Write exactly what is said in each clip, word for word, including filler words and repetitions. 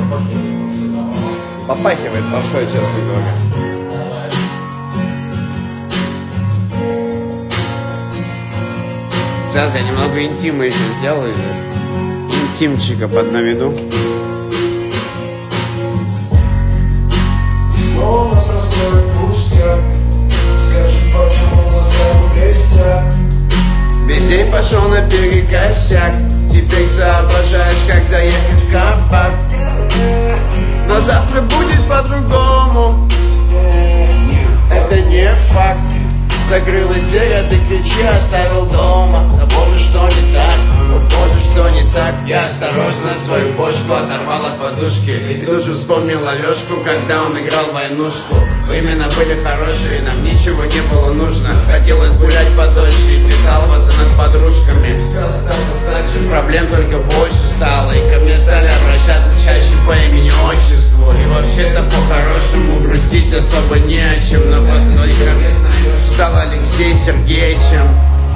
Попахивает попсой, честно говоря. Сейчас я немного интима еще сделаю здесь. Интимчика под новину. Снова нас расстроит пустяк. Скажи, почему глаза блестят? Весь день пошел наперекосяк. Теперь соображаешь, как заехать в кабак. Но завтра будет по-другому. Это не факт. Закрылась дверь, а ты ключи оставил дома. Да боже, что не так, о боже, что не так. Я осторожно свою бочку оторвал от подушки и тут же вспомнил Алешку, когда он играл войнушку. Времена были хорошие, нам ничего не было нужно. Хотелось гулять подольше и прикалываться над подружками. Все осталось так же, проблем только больше стало. И ко мне стали обращаться чаще по имени-отчеству. И вообще-то по-хорошему грустить особо не о чем. Но после двоих стал Алексей Сергеевичем.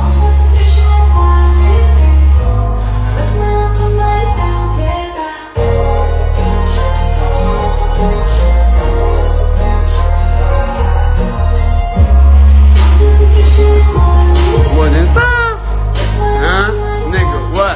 What is that? А? Nigga, what?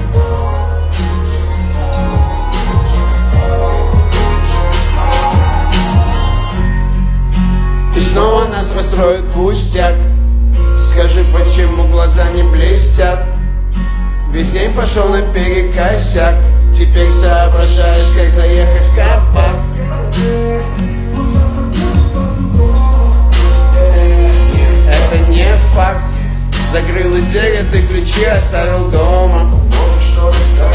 И снова нас расстроит пустяк. Скажи, почему глаза не блестят? Весь день пошел наперекосяк. Теперь соображаешь, как заехать в кабак. Это не факт. Закрылась дверь, а ты ключи оставил дома. Боже, что не так?